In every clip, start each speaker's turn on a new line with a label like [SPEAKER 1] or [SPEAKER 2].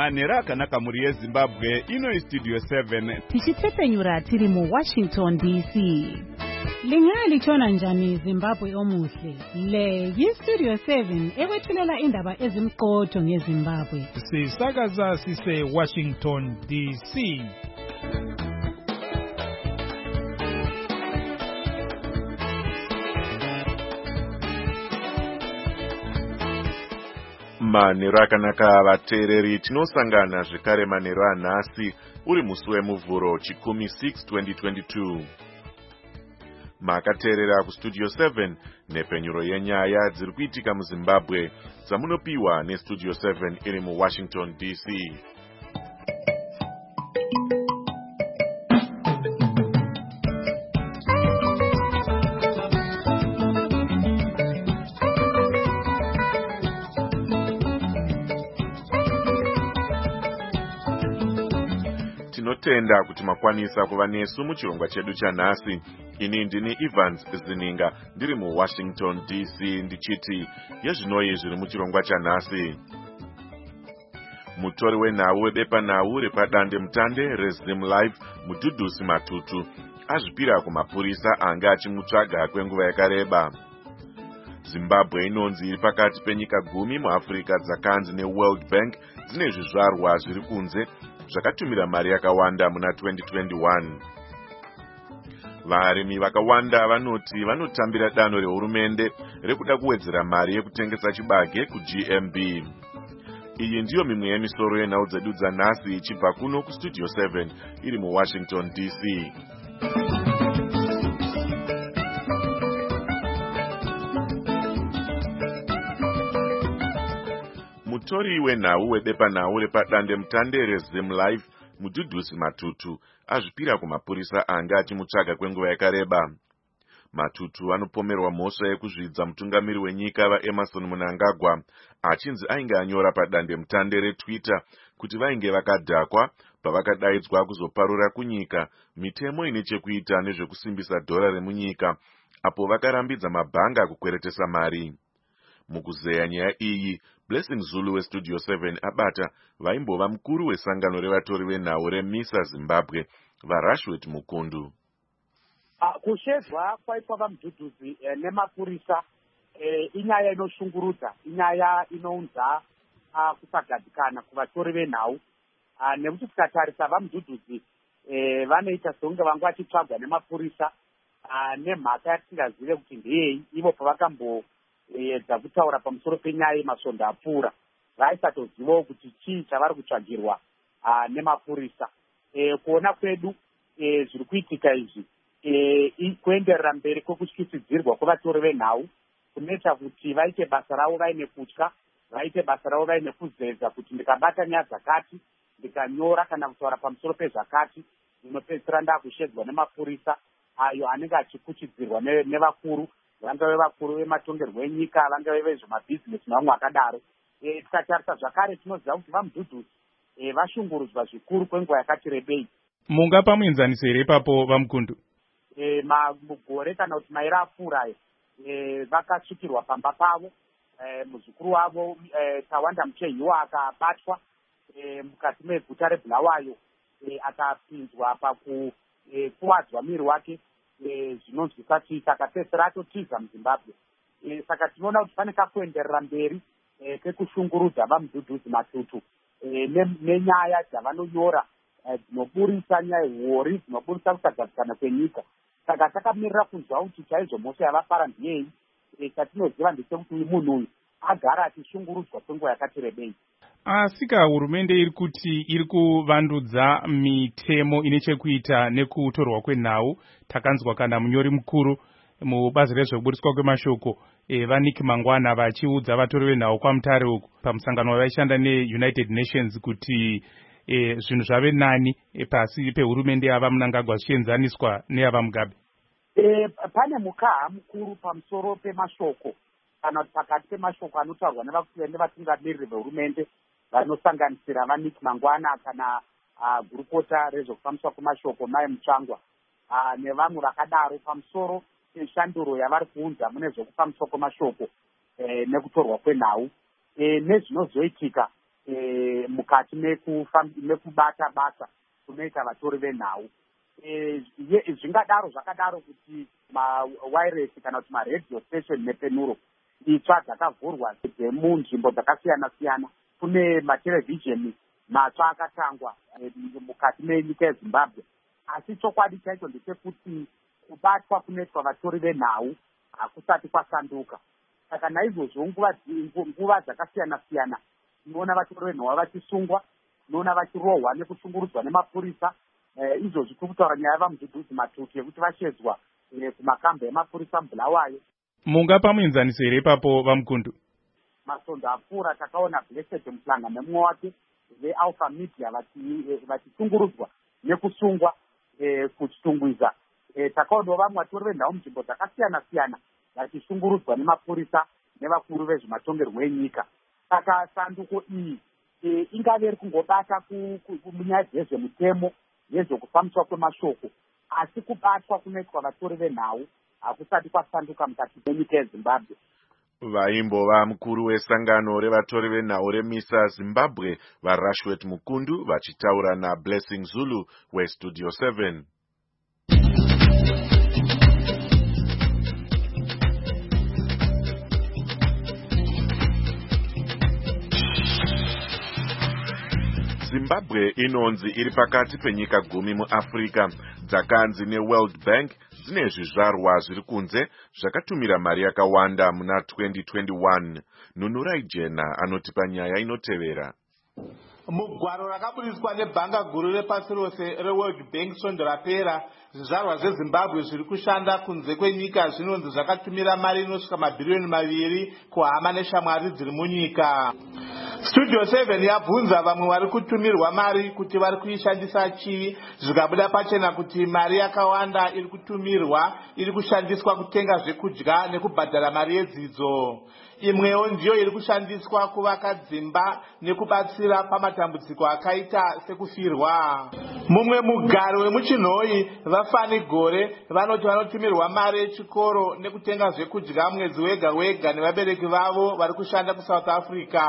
[SPEAKER 1] Manhero akanaka muri yeZimbabwe, ino Studio 7.
[SPEAKER 2] Tichitsepenyura tiri mu Washington DC. Lingalitshona njani Zimbabwe omuhle? Le yiStudio 7 ekwethulela indaba ezimqotho ngeZimbabwe.
[SPEAKER 3] Sisakaza sise Washington DC.
[SPEAKER 4] Manhero akanaka vateereri, tinosangana zvekare manhero anhasi uri musi wemuvhuro chikumi 6 2022. Makateerera kuStudio 7 nepenyuro yenyaya dziri kuitika muZimbabwe dzamunopiwa neStudio 7 iri muWashington DC. Tinotenda kuti makwanisa kuva nesu muchirongwa chedu chanhasi. Ini ndini Evans Zininga ndiri muWashington DC ndichiti yezvinoi zviri muchirongwa chanhasi. Mutori wenhau webepanhau repadande mutande reZim Live Mudhudhusi Matutu azvipira kumapurisa anga achimutsvaga kwenguva yakareba. Zimbabwe inonzi iri pakati penyika 10 muAfrica dzakanzi neWorld Bank dzine zvizvarwa zviri kunze zvakatumira mari yakawanda muna 2021. Varimi vakawanda vanoti vanotambira danho rehurumende rekuda kuwedzera mari yekutengesa chibage kuGMB. Iyi ndiyo mimwe yemisoro yenhau dzedu dzanhasi ichibva kuno kuStudio 7 iri muWashington DC. Mutori wenhau webepanhau repadande mutande reZim Live Mudhudhusi Matutu azvipira kumapurisa anga achimutsvaga kwenguva yakareba. Matutu anopomerwa mhosva yekuzvidza mutungamiri wenyika vaEmmerson Mnangagwa achinzi ainge anyora padande mutande reTwitter kuti vainge vakadhakwa pavakadaidzwa kuzoparura kunyika mitemo ine chekuita nezvekusimbisa dhora remunyika apo vakarambidza mabhanga kukweretesa mari. Mukuzeya nyaya iyi, Blessing Zulu weStudio 7 abata vaimbova mukuru wesangano revatori venhau reMISA Zimbabwe vaRashwet Mukundu.
[SPEAKER 5] Kushedzwa kwaitwa vaMudhudhusi nemapurisa inyaya inoshungurudza, inyaya inounza kusagadzikana kuvatori venhau, nekuti tikatarisa vaMudhudhusi vanoita songe vanga vachitsvagwa nemapurisa nemhaka yatisingazive kuti ndeyei ivo pavakamboedza kutaura pamusoro penyaya yemasvondo apfuura vaisatozivawo kuti chii chavari kutsvagirwa nemapurisa. Kuona kwedu zviri kuitika izvi kuenderera mberi kwekutyisidzirwa kwevatori venhau kunoita kuti vaite basa ravo vaine kutya, vaite basa ravo vaine kuzeza kuti ndikabata nyaya dzakati, ndikanyora kana kutaura pamusoro pezvakati, ndinopedzisira ndakushedzwa nemapurisa ayo anenge achikuchidzirwa nevakuru, vangave vakuru vematongerwo enyika, vangave vezvemabhizinesi nevamwe vakadaro. Tikatarisa zvakare tinoziva kuti vaMudhudhusi vashungurudzwa zvikuru kwenguva yakati rebei.
[SPEAKER 3] Mungapa muenzaniso here ipapo vaMukundu?
[SPEAKER 5] Mugore kana kuti mairi apfuurayo vakasvikirwa pamba pavo, muzukuru wavo Tawanda Muchehiwa akabatwa mukati meguta reBulawayo, akapinzwa pakukuwadzwa miri wake zvinonzwisa tsitsi, akapedzisira atotiza muZimbabwe. Saka tinoona kuti pane kakuenderera mberi kekushungurudza vaMudhudhusi Matutu nenyaya dzavanonyora dzinoburisa nyaya hori, dzinoburisa kusagadzikana kwenyika. Saka takamirira kunzwa kuti chaizvo mhosva yavafara ndiyei. Chatinoziva ndechekuti uyu munhu uyu agara achishungurudzwa kwenguva yakati rebei.
[SPEAKER 3] Asika hurumende iri kuti iri kuvandudza mitemo ine chekuita nekutorwa kwenhau. Takanzwa kana munyori mukuru mubazi rezvekuburiswa kwemashoko vaNick Mangwana vachiudza vatori venhau kwaMutare uku pamusangano wavaishanda neUnited Nations kuti zvinhu zvave nani pasi pehurumende yava Mnangagwa zvichienzaniswa neyava Mugabe.
[SPEAKER 5] Pane mukaha mukuru pamusoro pemashoko kana kuti pakati pemashoko anotaurwa nevatungamiriri vehurumende vanosanganisira vaNick Mangwana kana gurukota rezvekufambiswa kwemashoko Mai Mutsvangwa nevamwe vakadaro pamusoro peshanduro yavari kuunza mune zvekufambiswa kwemashoko nekutorwa kwenhau nezvinozoitika mukati mekubata basa kunoita vatori venhau. Zvakadaro kuti mawireless kana kuti maradio station nepenuro itsva dzakavhurwa dzemunzvimbo dzakasiyana-siyana. Kune matelevhizheni matsva akatangwa mukati menyika yeZimbabwe, asi chokwadi chacho ndechekuti kubatwa kunoitwa vatori venhau hakusati kwasanduka. Saka naizvozvo nguva dzakasiyana-siyana tinoona vatori venhau vachisungwa, tinoona vachirohwa nekushungurudzwa nemapurisa. Izvozvi tiri kutaura nyaya yavaMudhudhudzi Matutu yekuti vashedzwa kumakambi emapurisa muBulawayo.
[SPEAKER 3] Mungapa muenzaniso here ipapo vaMukundu?
[SPEAKER 5] Masondo apfuura takaona Blessed Muhlanga nemumwe wake veAlpha Media vachishungurudzwa nekusungwa kuchitungwiza. Takaonawo vamwe vatori venhau munzvimbo dzakasiyana-siyana vachishungurudzwa nemapurisa nevakuru vezvematongerwo enyika. Saka sanduko iyi ingave iri kungobata munyaya dzezvemutemo nezvokufambiswa kwemashoko, asi kubatwa kunoitwa vatori venhau hakusati kwasanduka mukati menyika yeZimbabwe.
[SPEAKER 4] Vaimbova mukuru wesangano revatori venhau reMISA Zimbabwe vaRashwet Mukundu vachitaura naBlessing Zulu weStudio 7. Zimbabwe inonzi iri pakati penyika 10 muAfrica dzakanzi neWorld Bank dzine zvizvarwa zviri kunze zvakatumira mari yakawanda muna 2021. Nunurai Jena anotipa nyaya inotevera.
[SPEAKER 6] Mugwaro rakaburiswa nebhanga guru repasi rose reWorld Bank svondo rapera, zvizvarwa zveZimbabwe zviri kushanda kunze kwenyika zvinonzi zvakatumira mari inosvika mabhiriyoni 2 kuhama neshamwari dziri munyika. Studio 7 yabvunza vamwe vari kutumirwa mari kuti vari kuishandisa chii, zvikabuda pachena kuti mari yakawanda iri kutumirwa iri kushandiswa kutenga zvekudya nekubhadhara mari yedzidzo. Imwewo ndiyo iri kushandiswa kuvaka dzimba nekubatsira pamatambudziko akaita sekufirwa. Mumwe mugaro wemuchinhoi vaFani Gore vanoti vanotumirwa mari yechikoro nekutenga zvekudya mwedzi wega wega nevabereki vavo vari kushanda kuSouth Africa.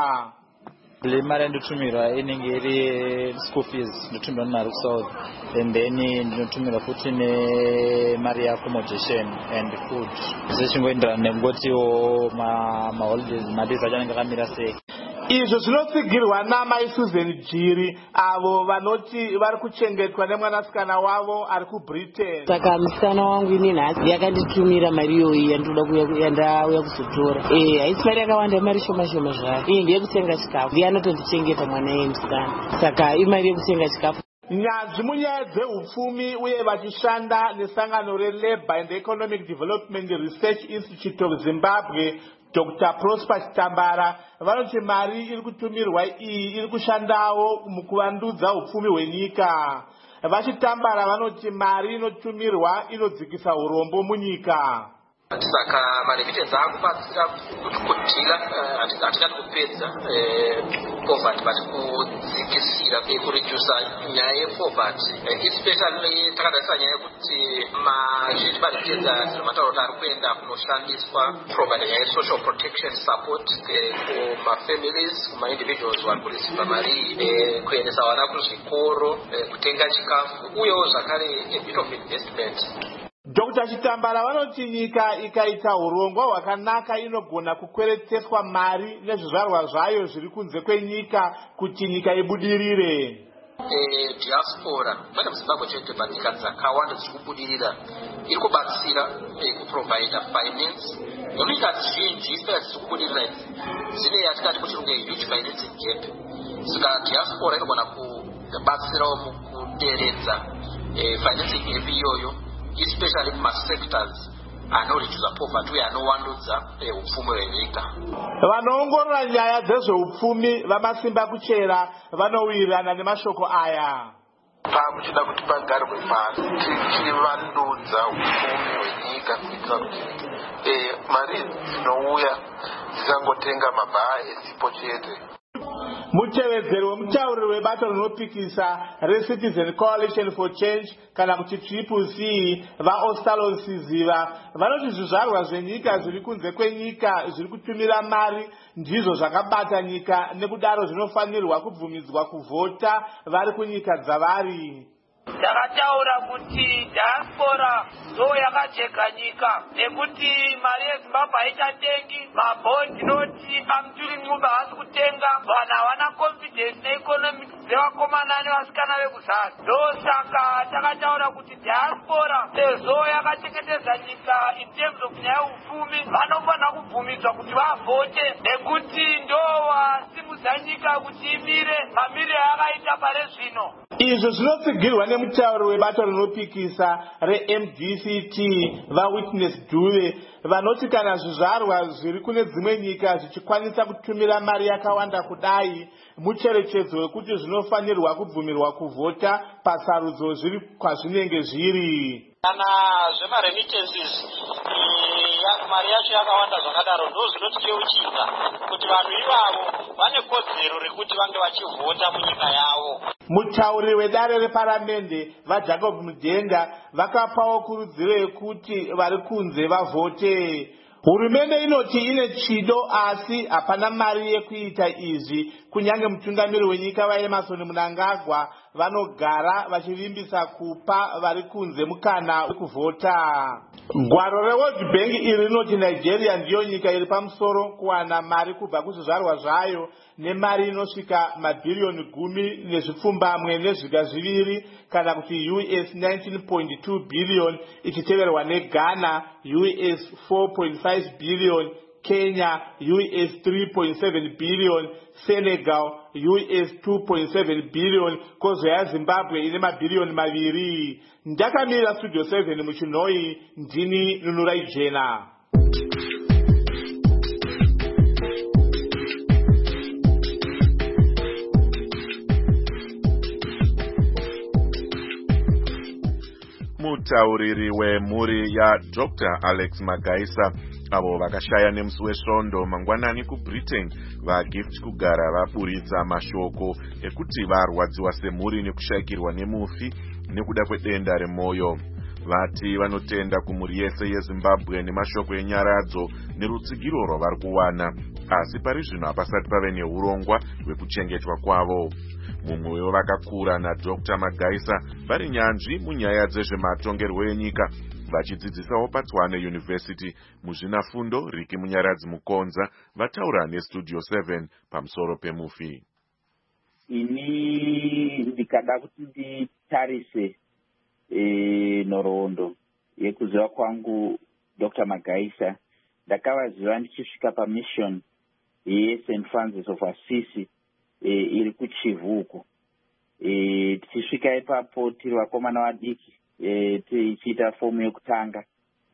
[SPEAKER 7] Le mari ndotumirwa inenge iri school fees ndotumirwa mari kuSouth, and then ndinotumirwa futi nemari accommodation and food. Zvichingoenderana nekungotiwo maholidays madays achanenge akamira sei.
[SPEAKER 6] Izvo zvinotsigirwa naMai Susan Jiri avo vanoti vari kuchengetwa nemwanasikana wavo ari kuBritain.
[SPEAKER 8] Saka musikana wangu ini nhasi yakanditumira mari iyoyi yandauya kuzotora. Haisi mari yakawanda, mari shoma shoma zvayo. Iyi ndeyekutenga chikafu. Ndiye anotondichengeta mwana yemusikana. Saka imari yekutenga chikafu.
[SPEAKER 6] Nyanzvi munyaya dzeupfumi uye vachishanda nesangano reLabour and Economic Development Research Institute of Zimbabwe, Dr. Prosper Chitambara vanoti mari iri kutumirwa iyi iri kushandawo mukuvandudza upfumi hwenyika. Vachitambara vanoti mari inotumirwa inodzikisa urombo munyika.
[SPEAKER 9] Saka maremittance akubatsira kudhila hatingati kupedza poverty but kudzikisira kuredusa nyaya yepoverty, especially takatarisa nyaya yekuti mazhinji maremittance zvinomataura kuti ari kuenda kunoshandiswa provide nyaya yesocial protection support kumafamilies, kumaindividuals vari kureceiva mari, kuendesa vana kuzvikoro, kutenga chikafu uyewo zvakare a bit of investment.
[SPEAKER 6] Dr. Chitambara vanoti nyika ikaita urongwa hwakanaka inogona kukwereteswa mari nezvizvarwa zvayo zviri kunze kwenyika kuti nyika ibudirire.
[SPEAKER 9] Diaspora kwete muZimbabwe chete but nyika dzakawanda dziri kubudirira iri kubatsira kuprovide finance. Nyika zhinji isipera dziri kubudirira idzi dzine yatingati kuchirungu huge financing gap. Saka diaspora inogona kubatsirawo mukuderedza financing gap iyoyo, especially mumasectors anoreduza poverty uye anowandudza upfumi hwenyika.
[SPEAKER 6] Vanoongorora nyaya dzezveupfumi vamasimba kuchera vanowirirana nemashoko aya.
[SPEAKER 10] Pakuchida kuti pagarwe pasi tichivandudza upfumi hwenyika kuitira kuti mari dzinouya dzisangotenga mabhaa esipo chete.
[SPEAKER 6] mutevedzeri wemutauriri webato rinopikisa reCitizen Coalition for Change kana kuti CCC vaOstalos Ziva vanoti zvizvarwa zvenyika zviri kunze kwenyika zviri kutumira mari ndizvo zvakabata nyika, nekudaro zvinofanirwa kubvumidzwa kuvhota vari kunyika dzavari.
[SPEAKER 11] Takataura kuti diaspora ndo yakajeka nyika nekuti mari yeZimbabwe haichatengi mabhondi noti amturi ngumba hasi kutenga, vanhu havana confidence neeconomic dzevakomana nevasikana vekuzasi. Ndosaka takataura kuti diaspora sezvo yakachengetedza nyika in terms of nyaya yeupfumi vanofanira kubvumidzwa kuti vavhote, nekuti ndo vasimudza nyika kuti imire mamiriro yakaita pare zvino.
[SPEAKER 6] Izvo zvinotsigirwa nemutauri webato rinopikisa reMDCT vaWitness Dube vanoti kana zvizvarwa zviri kune dzimwe nyika zvichikwanisa kutumira mari yakawanda kudai, mucherechedzo wekuti zvinofanirwa kubvumirwa kuvhota pasarudzo zviri kwazvinenge zviri.
[SPEAKER 12] Kana zvemaremittances mari yacho yakawanda zvakadaro ndo zvinotiyeuchidza kuti vanhu ivavo vane kodzero rekuti vange vachivhota munyika yavo.
[SPEAKER 6] Mutauri wedare reparamende vaJacob Mudenga vakapawo kurudziro yekuti vari kunze vavhote. Hurumende inoti ine chido asi hapana mari yekuita izvi, kunyange mutungamiri wenyika vaEmmerson Mnangagwa vanogara vachivimbisa kupa vari kunze mukana wekuvhota. Gwaro reWorld Bank iri rinoti Nigeria ndiyo nyika iri pamusoro kuwana mari kubva kuzvizvarwa zvayo nemari inosvika mabhiriyoni 10 nezvipfumbamwe nezviga zviviri kana kuti US 19.2 billion ichiteverwa neGhana US 4.5 billion, Kenya US 3.7 billion, Senegal US 2.7 billion, kozouya Zimbabwe ine mabhiriyoni 2. Ndakamira Studio 7 muChinoi, ndini Nunurai Jena.
[SPEAKER 4] Mutauriri wemhuri yaDr Alex Magaisa avo vakashaya nemusi wesvondo mangwanani kuBritain vaGift kugara vaburitsa mashoko ekuti varwadziwa semhuri nekushayikirwa nemufi nekuda kwedenda remwoyo. Vati vanotenda kumhuri yese yeZimbabwe nemashoko enyaradzo nerutsigiro rwavari kuwana, asi pari zvino hapasati pave neurongwa hwekuchengetwa kwavo. Mumwe wevakakura naDr Magaisa vari nyanzvi munyaya dzezvematongerwo enyika, vachidzidzisawo paTshwane University muzvinafundo. Riki Munyaradzi Mukonza vataura neStudio 7 pamusoro pemufi.
[SPEAKER 13] Ini ndikada kuti nditarise nhoroondo yekuziva kwangu Dr. Magaisa, ndakavaziva ndichisvika pamission yeSt. Francis of Assisi iri kuChivuko. Tichisvika ipapo tiri vakomana vadiki tichiita fomu yekutanga,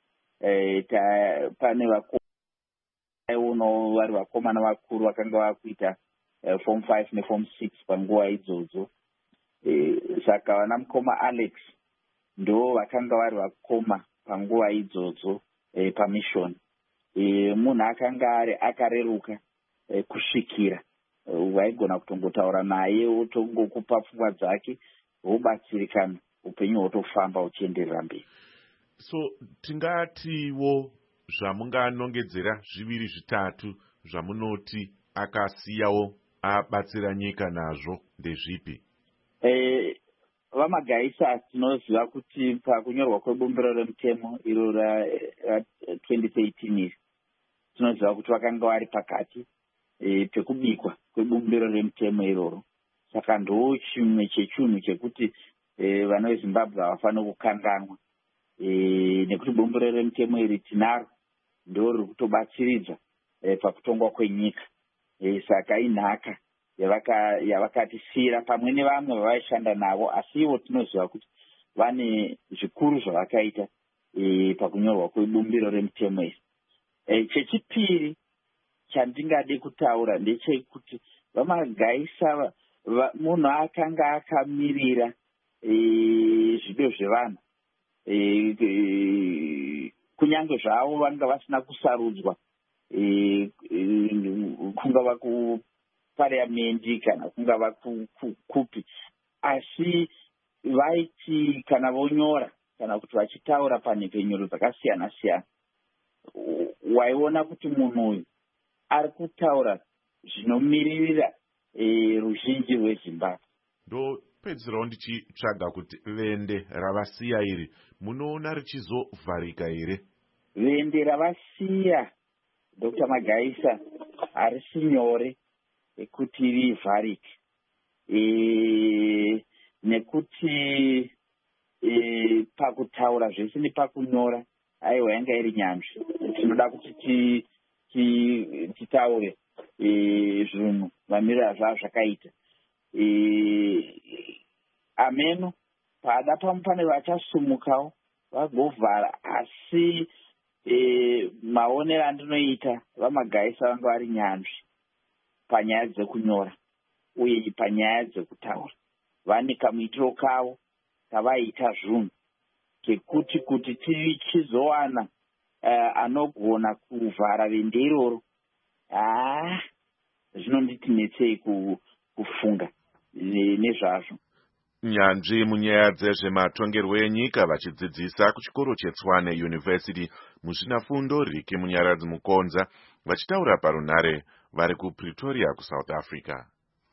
[SPEAKER 13] pane vakomana vari vakomana vakuru vakanga vakuita form 5 neform 6 panguva idzodzo. Saka vana mukoma Alex ndo vakanga vari vakoma panguva idzodzo pamission. Munhu akanga ari akareruka kusvikira waigona kutongotaura naye wotongokupa pfungwa dzake wobatsirikana, upenyu hwotofamba uchienderera mberi.
[SPEAKER 4] So tingatiwo zvamunganongedzera zviviri zvitatu zvamunoti akasiyawo abatsira nyika nazvo ndezvipi?
[SPEAKER 13] VaMagaisa tinoziva kuti pakunyorwa kwebumbiro remutemo iro ra2013 tinoziva kuti vakanga vari pakati pekubikwa kwebumbiro remutemo iroro. Saka ndo chimwe chechunhu chekuti vana veZimbabwe havafanira kukanganwa, nekuti bumbiro remutemo iri tinaro ndo riri kutobatsiridza pakutongwa kwenyika. Saka inhaka yavakatisiyira pamwe nevamwe vavaishanda navo, asi ivo tinoziva kuti vane zvikuru zvavakaita pakunyorwa kwebumbiro remutemo iri. Chechipiri chandingade kutaura ndechekuti VaMagaisa munhu akanga akamirira zvido zvevanhu, kunyange zvavo vanga vasina kusarudzwa kungava parliamendi kana kungava kupi, asi vaiti kana vonyora kana kuti vachitaura panhepfenyuro dzakasiyana siyana, waiona kuti munhu uyu ari kutaura zvinomiririra ruzhinji rweZimbabwe.
[SPEAKER 4] Ndopedzisirawo ndichitsvaga kuti vende ravasiya iri munoona richizovharika here?
[SPEAKER 13] Vende ravasiya Dr. Magaisa harisi nyore kuti rivharike, nekuti pakutaura zvese nepakunyora aiwa yanga iri nyanzvi. Tinoda kuti titaure zvinhu mamiriro zvavo zvakaita. Ameno pada pane vachasumukawo vagovhara, asi maonero andinoita vaMagaisa vanga vari nyanzvi panyaya dzekunyora uye panyaya dzekutaura. Vane kamuitiro kavo kavaita zvinhu kekuti kuti tichizowana anogona kuvhara vende iroro, zvinonditinetsei kufunga nezvazvo.
[SPEAKER 4] Nyanzvi munyaya dzezvematongerwo enyika vachidzidzisa kuchikoro cheTshwane University muzvinafundo Riki Munyaradzi Mukonza vachitaura parunhare vari kuPretoria kuSouth Africa.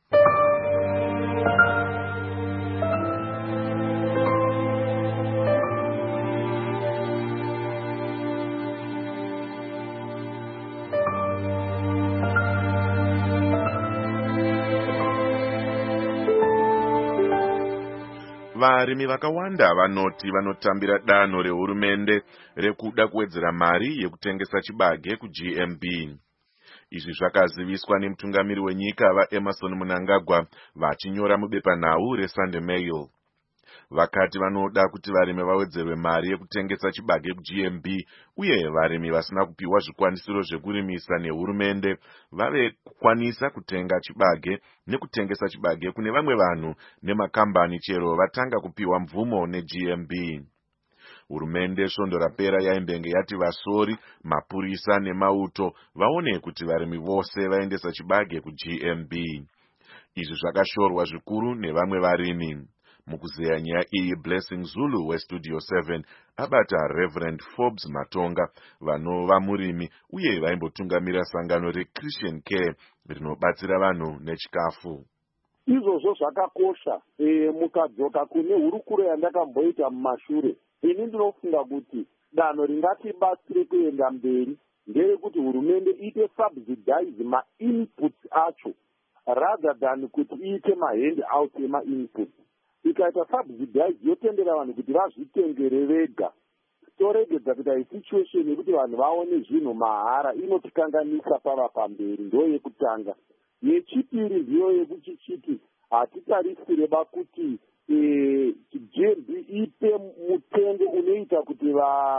[SPEAKER 4] Varimi vakawanda vanoti vanotambira danho rehurumende rekuda kuwedzera mari yekutengesa chibage kuGMB. Izvi zvakaziviswa nemutungamiri wenyika vaEmerson Mnangagwa vachinyora mubepanhau reSunday Mail. Vakati vanoda kuti varimi vawedzerwe mari yekutengesa chibage kuGMB uye varimi vasina kupiwa zvikwanisiro zvekurimisa nehurumende vave kukwanisa kutenga chibage nekutengesa chibage kune vamwe vanhu nemakambani chero vatanga kupiwa mvumo neGMB. Hurumende svondo rapera yaimbenge yati vasori, mapurisa nemauto vaone kuti varimi vose vaendesa chibage kuGMB. Izvi zvakashorwa zvikuru nevamwe varimi. Mukuzeya nyaya iyi Blessing Zulu weStudio 7 abata Reverend Forbes Matonga vanova murimi uye vaimbotungamira sangano reChristian Care rinobatsira vanhu nechikafu.
[SPEAKER 14] Izvozvo zvakakosha. Mukadzoka kune hurukuro yandakamboita mumashure, ini ndinofunga kuti danho ringatibatsire kuenda mberi nderekuti hurumende iite subsidize ma-inputs acho rather than kuti iite mahand out ema-inputs. Ikaita subsidize yotendera vanhu kuti vazvitengere vega, toregedza kuita situation yekuti vanhu vaone zvinhu mahara, inotikanganisa pava pamberi. Ndo yekutanga. Yechipiri ndiyo yekuchichiti hatitarisireba kuti GMB ipe mutengo unoita kuti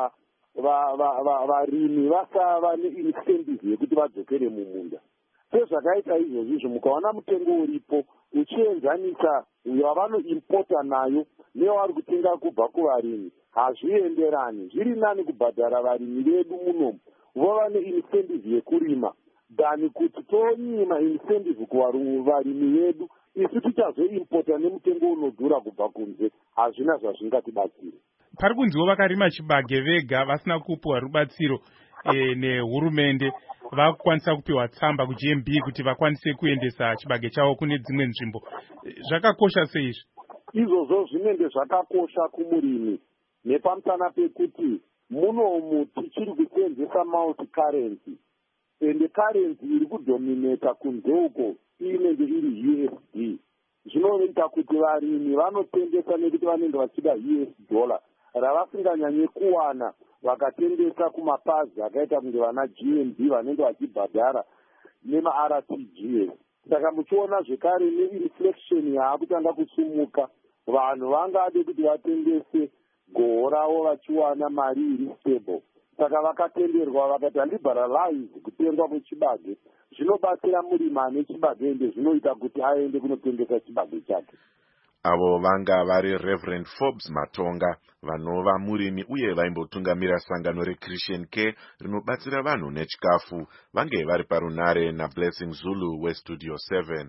[SPEAKER 14] varimi vasava neincentive yekuti vadzokere mumunda. Sezvakaita izvozvo mukaona mutengo uripo uchienzanisa wavanoimpota nayo newavari kutenga kubva kuvarimi, hazvienderani. Zviri nani kubhadhara varimi vedu munomu vova neincentive yekurima dhani kuti tonyima incentive kuvarimi vedu isu tichazoimpota nemutengo unodhura kubva kunze. Hazvina zvazvingatibatsire.
[SPEAKER 3] Pari kunziwo vakarima chibage vega vasina kupiwa rubatsiro nehurumende vakukwanisa kupiwa tsamba kuGMB kuti vakwanise kuendesa chibage chavo kune dzimwe nzvimbo. Zvakakosha seizvi?
[SPEAKER 14] Izvozvo zvinenge zvakakosha kumurimi nepamusana pekuti munomu tichiri kuseenzesa multi currency, ende currency iri kudominata kunze uko inenge iri USD. Zvinoita kuti varimi vanotengesa nekuti vanenge vachida US dollar ravasinganyanye kuwana vakatengesa kumapazi akaita kunge vana GMB vanenge vachibhadhara nema-RTGS. Saka muchiona zvekare neinflection yaakutanga kusumuka, vanhu vangade kuti vatengese goho ravo vachiwana mari iri stable. Saka vakatenderwa vakati liberalize kutengwa kwechibage. Zvinobatsira murimi ane chibage ende zvinoita kuti aende kunotengesa chibage chake.
[SPEAKER 4] Avo vanga vari Reverend Forbes Matonga, vanova murimi uye vaimbotungamira sangano reChristian Care rinobatsira vanhu nechikafu, vange vari parunare naBlessing Zulu weStudio 7.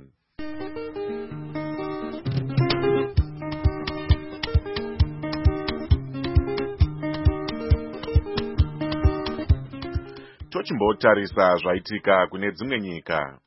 [SPEAKER 4] Tochimbotarisa zvaitika kune dzimwe nyika.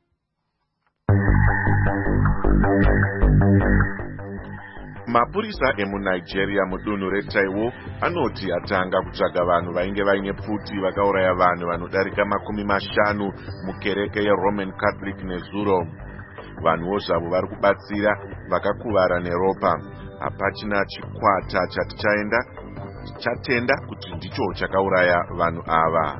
[SPEAKER 4] Mapurisa emuNigeria mudunhu reTaiwo anoti atanga kutsvaga vanhu vainge vaine pfuti vakauraya vanhu vanodarika 50 mukereke yeRoman Catholic nezuro. Vanhuwo zvavo vari kubatsira vakakuvara neropa. Hapachina chikwata chatenda kuti ndicho chakauraya vanhu ava.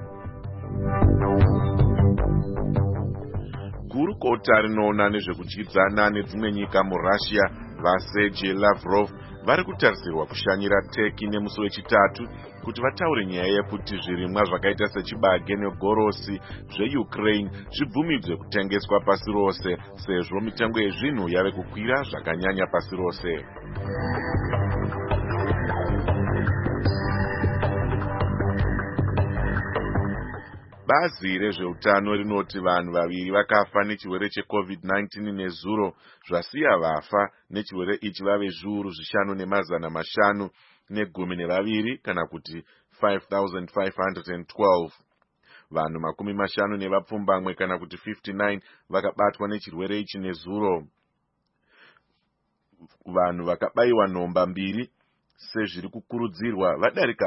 [SPEAKER 4] Gurukota rinoona nezvekudyidzana nedzimwe nyika muRussia vaSergei Lavrov vari kutarisirwa kushanyira Turkey nemusi wechitatu kuti vataure nyaya yekuti zvirimwa zvakaita sechibage negorosi zveUkraine zvibvumidzwe kutengeswa pasi rose sezvo mitengo yezvinhu yave kukwira zvakanyanya pasi rose. Bazi rezveutano rinoti vanhu vaviri vakafa nechirwere cheCovid-19 nezuro, zvasiya vafa nechirwere ichi vave zviuru 5,512 kana kuti 5,512. Vanhu 50 nevapfumbamwe kana kuti 59 vakabatwa nechirwere ichi nezuro. Vanhu vakabayiwa nhomba 2 sezviri kukurudzirwa vadarika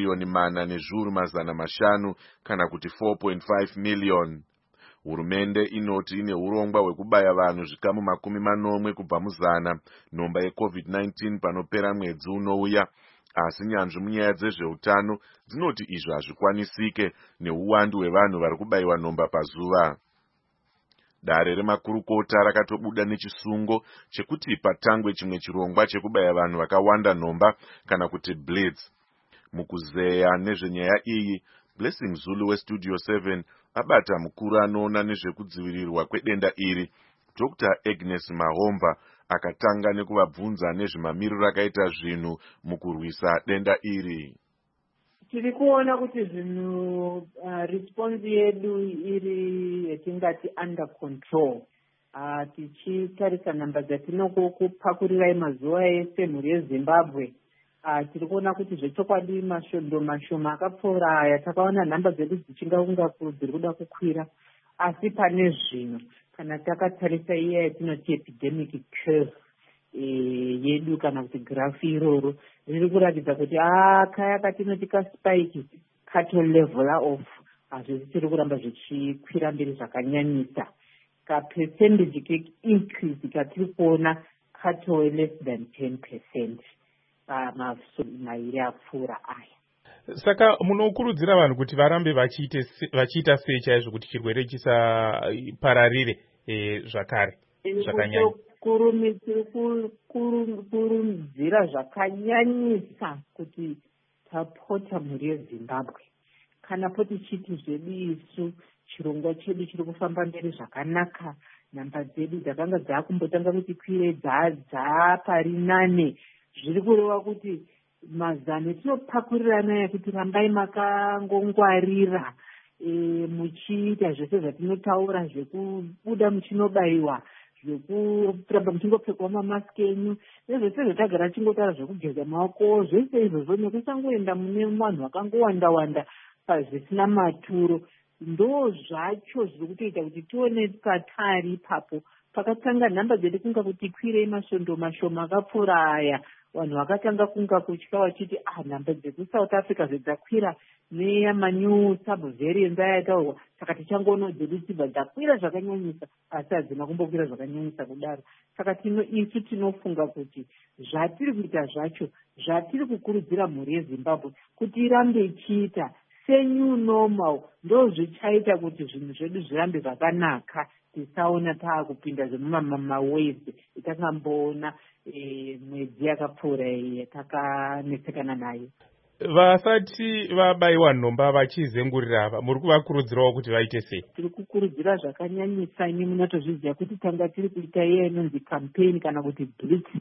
[SPEAKER 4] 4,400,500 kana kuti 4.5 million. Hurumende inoti ine urongwa hwekubaya vanhu zvikamu 40 kubva muzana nhomba yeCovid-19 panopera mwedzi unouya, asi nyanzvi munyaya dzezveutano dzinoti izvo hazvikwanisike neuwandu hwevanhu vari kubayiwa nhomba pazuva. Dare remakurukota rakatobuda nechisungo chekuti patangwe chimwe chirongwa chekubaya vanhu vakawanda nhomba kana kuti blitz. Mukuzeya nezvenyaya iyi, Blessing Zulu weStudio 7 abata mukuru anoona nezvekudzivirirwa kwedenda iri, Dr. Agnes Mahomba, akatanga nekuvabvunza nezvemamiriro akaita zvinhu mukurwisa denda iri.
[SPEAKER 15] Tiri kuona kuti zvinhu response yedu iri yatingati under control. Tichitarisa namba dzatinokupakurirai mazuva ese mhuri yeZimbabwe, tiri kuona kuti zvechokwadi masvondo mashoma akapfuura aya takaona namba dzedu dzichinga dziri kuda kukwira, asi pane zvino kana takatarisa iya yatinoti epidemic curve yedu kana kuti grafu iroro riri kuratidza kuti kaya katinoti kaspike katolevela off, hazvisi tiri kuramba zvichikwira mberi zvakanyanyisa. Kapercentage keincrease katiri kuona katowe less than 10% mairi apfuura aya.
[SPEAKER 3] Saka munokurudzira vanhu kuti varambe vachiita sei chaizvo kuti chirwere chisapararire zvakare zvakanyanya? Kurudzira zvakanyanyisa kuti tapota mhuri yeZimbabwe kana poti chiti zvedu isu chirongwa chedu chiri kufamba mberi zvakanaka, namba dzedu dzakanga dzakumbotanga kuti kwire dzaparinane, zviri kureva kuti mazano etinopakurirana ekuti rambai makangongwarira muchiita zvese zvatinotaura, zvekubuda muchinobayiwa, zvekuramba muchingopfekwa mamasiki enyu, nezvese zvatagara tichingotaura zvekugeza maoko, zvese izvozvo nekusangoenda mune vanhu vakangowanda-wanda pazvisina maturo, ndo zvacho zviri kutoita kuti tione patari ipapo pakatanga nhamba dzedu kunga kuti kwirei masvondo mashoma akapfuura aya. Vanhu vakatanga kunga kutya vachiti nhamba dzekusouth Africa zvedzakwira neyamanyu subvariants ayataurwa, saka tichangoona dzedu dzibva dzakwira zvakanyanyisa, asi hadzina kumbokwira zvakanyanyisa kudaro. Saka isu tinofunga kuti zvatiri kuita zvacho, zvatiri kukurudzira mhuri yeZimbabwe kuti irambe ichiita senew normal, ndo zvichaita kuti zvinhu zvedu zvirambe zvakanaka, tisaona taakupinda zvemumamawaves etakamboona mwedzi yakapfuura yatakanesekana nayo. Vasati vabayiwa nhomba vachizengurira ava, muri kuvakurudzirawo kuti vaite sei?
[SPEAKER 15] Tiri kukurudzira zvakanyanyisa, imi munatozviziva kuti tanga tiri kuita iya inonzi campaign kana kuti blitz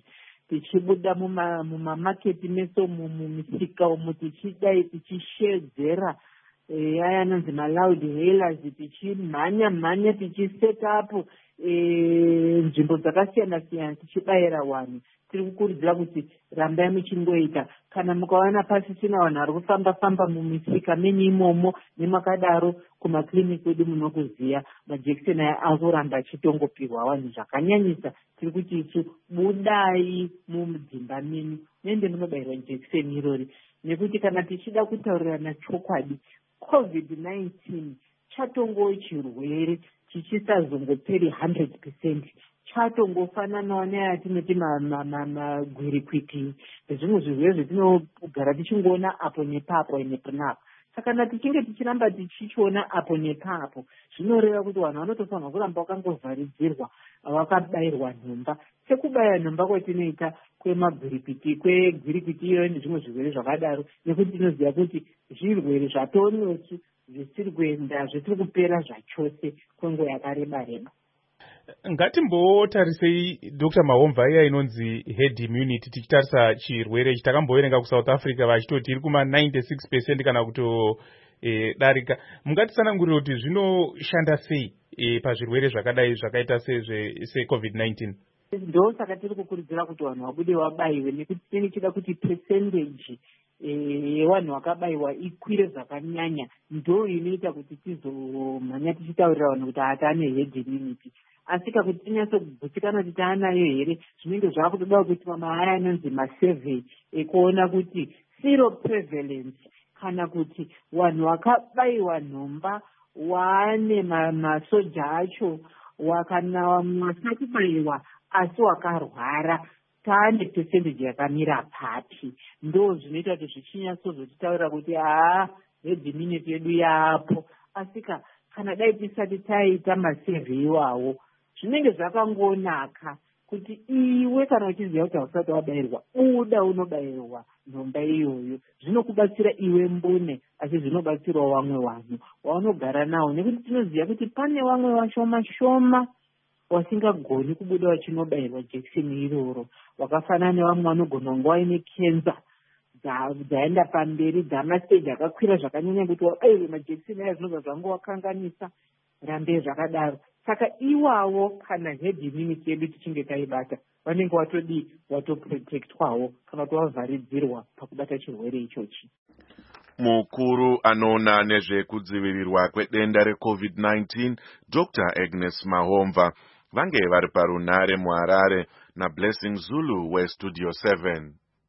[SPEAKER 15] tichibuda mumamaketi meso mumisika umu tichidai tichishedzera aya anonzi maloud hailers tichimhanya tichiset-up nzvimbo dzakasiyana-siyana tichibayira vanhu. Tiri kukurudzira kuti rambai muchingoita. Kana mukawana pasisina vanhu vari kufamba-famba mumisika menyu imomo nemakadaro, kumakliniki kwedu munokuziya majekiseni aya akuramba achitongopihwa vanhu zvakanyanyisa. Tiri kuti isu budai mudzimba menyu nende munobayirwa jekiseni irori, nekuti kana tichida kutaurirana chokwadi, COVID-19 chatongo chirwere chichisazongoperi 100%. Chatongofananawo neyatinoti magwirikwiti nezvimwe zvirwere zvetinogara tichingoona apo nepapo nepapo. Saka kana tichinge tichiramba tichichiona apo nepapo, zvinoreva kuti vanhu vanotofanirwa kuramba vakangovharidzirwa vakabayirwa nhomba, sekubaya nhomba kwatinoita kwegwirikwiti iyo nezvimwe zvirwere zvakadaro, nekuti tinoziva kuti zvirwere zvatonyosi zvisiri kuenda zvisiri kupera zvachose kwenguva yakareba-reba.
[SPEAKER 3] Ngatimbotarisei Dr. Mahomva iya inonzi herd immunity, tichitarisa chirwere ichi takamboverenga kuSouth Africa vachitoti iri kuma 96% kana kutodarika. Mungatitsanangurira kuti zvinoshanda sei pazvirwere zvakadai zvakaita seCovid-19?
[SPEAKER 15] Ndo saka tiri kukurudzira kuti vanhu vabude vabayiwe, nekuti tinenge tichida kuti percentage yevanhu vakabayiwa ikwire zvakanyanya. Ndo inoita kuti tizomhanya tichitaurira vanhu kuti hatane herd immunity. Asi kuti tinyatsogutsikana kuti taanayo here, zvinenge zvaakutoda kuti aya anonzi masurvey ekuona kuti zero prevalence, kana kuti vanhu vakabayiwa nhomba waane masoja acho, kana vamwe vasina kubayiwa asi wakarwara, taane percentage yakamira papi. Ndo zvinoita kuti zvichinyatsozotitaurira kuti herd immunity yedu yaapo. Asi kana dai tisati taita masurvey iwawo, zvinenge zvakangonaka kuti iwe kana uchiziva kuti hausati wabayirwa, uda unobayirwa nhomba iyoyo. Zvinokubatsira iwe mbune, asi zvinobatsirawo vamwe vanhu vaunogara navo, nekuti tinoziva kuti pane vamwe vashoma wasingagoni kubuda vachinobayirwa jekiseni iroro, wakafanana nevamwe vanogona kunge vaine kenza dzaenda pamberi, dzamasteji akakwira zvakanyanya kuti wabayirwe majekiseni aya zvinobva zvangowakanganisa. Rambe zvakadaro. Saka iwawo kana herd immunity yedu tichinge taibata, vanenge watoprotectwawo kana kuti wavharidzirwa pakubata chirwere ichochi.
[SPEAKER 4] Mukuru anoona nezvekudzivirirwa kwedenda reCovid-19 Dr. Agnes Mahomva vange vari parunare muHarare naBlessing Zulu weStudio 7.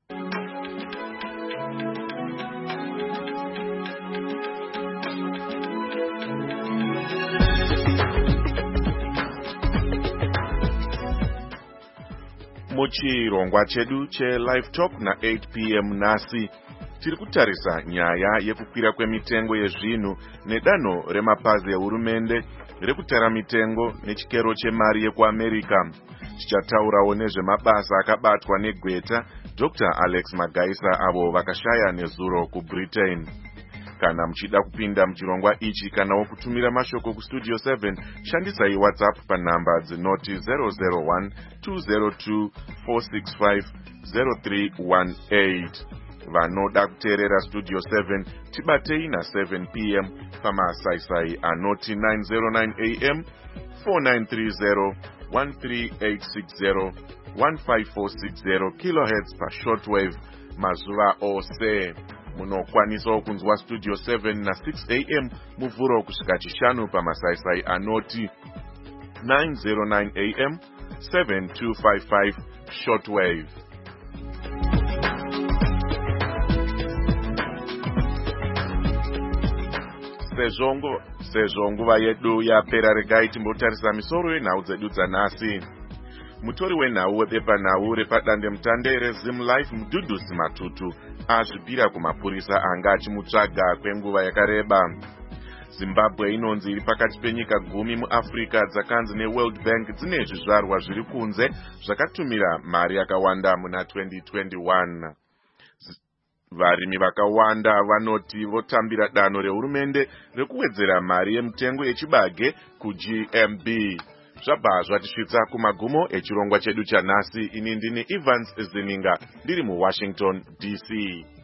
[SPEAKER 4] Muchirongwa chedu cheLive Talk na8 p.m. nasi tiri kutarisa nyaya yekukwira kwemitengo yezvinhu nedanho remapazi ehurumende rekutara mitengo nechikero chemari yekuAmerica. Tichataurawo nezvemabasa akabatwa negweta Dr. Alex Magaisa avo vakashaya nezuro kuBritain. Kana muchida kupinda muchirongwa ichi kana kutumira mashoko kuStudio 7, shandisai WhatsApp panhamba dzinoti 001 202 465 0318. Vanoda kuteerera Studio 7 tibatei na7 p.m. pamasaisai anoti 909 am 4930 13860 15460 kHz pashortwave mazuva ose. Munokwanisawo kunzwa Studio 7 na 6 am muvhuro kusvika chishanu pamasaisai anoti 909 am 7255 shortwave. Sezvo nguva yedu yapera, regai timbotarisa misoro yenhau dzedu dzanhasi. Mutori wenhau webepanhau repadandemutande reZim Life Mudhudhusi Matutu azvipira kumapurisa anga achimutsvaga kwenguva yakareba. Zimbabwe inonzi iri pakati penyika 10 muAfrica dzakanzi neWorld Bank dzine zvizvarwa zviri kunze zvakatumira mari yakawanda muna 2021. Varimi vakawanda vanoti votambira danho rehurumende rekuwedzera mari yemitengo yechibage kuGMB. zvabva zvatisvitsa kumagumo echirongwa chedu chanhasi. Ini ndini Evans Zininga ndiri muWashington DC.